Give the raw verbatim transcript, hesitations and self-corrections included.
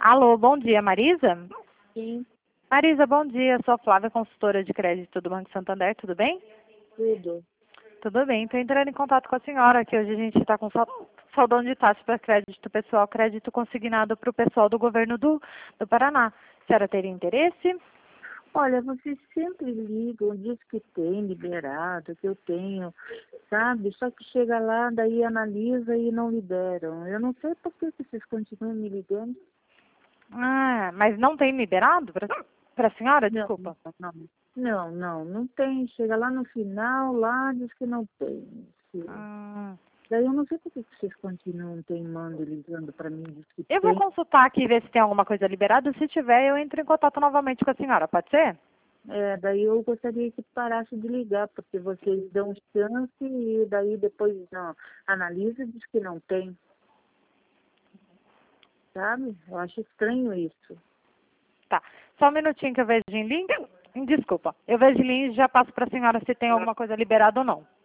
Alô, bom dia, Marisa? Sim, Marisa, bom dia. Sou a Flávia, consultora de crédito do Banco Santander, tudo bem? tudo. Tudo bem, estou entrando em contato com a senhora, que hoje a gente está com sal- saldão de taxa para crédito pessoal, crédito consignado para o pessoal do governo do, do Paraná. A senhora teria interesse? Olha, vocês sempre ligam, diz que tem liberado, que eu tenho, sabe? Só que chega lá, daí analisa e não liberam. Eu não sei por que que vocês continuam me ligando. Ah, mas não tem liberado para a senhora? Não, Desculpa. não, não, não, não tem. Chega lá no final, lá diz que não tem. Sim. Hum, Daí eu não sei por que que vocês continuam teimando, ligando para mim, diz que eu vou tem. consultar aqui e ver se tem alguma coisa liberada. Se tiver, eu entro em contato novamente com a senhora, pode ser? É, daí eu gostaria que parasse de ligar, porque vocês dão chance e daí depois não, analisa e diz que não tem, sabe? Eu acho estranho isso. Tá. Só um minutinho que eu vejo em link. Desculpa. Eu vejo em link e já passo para a senhora se tem alguma coisa liberada ou não.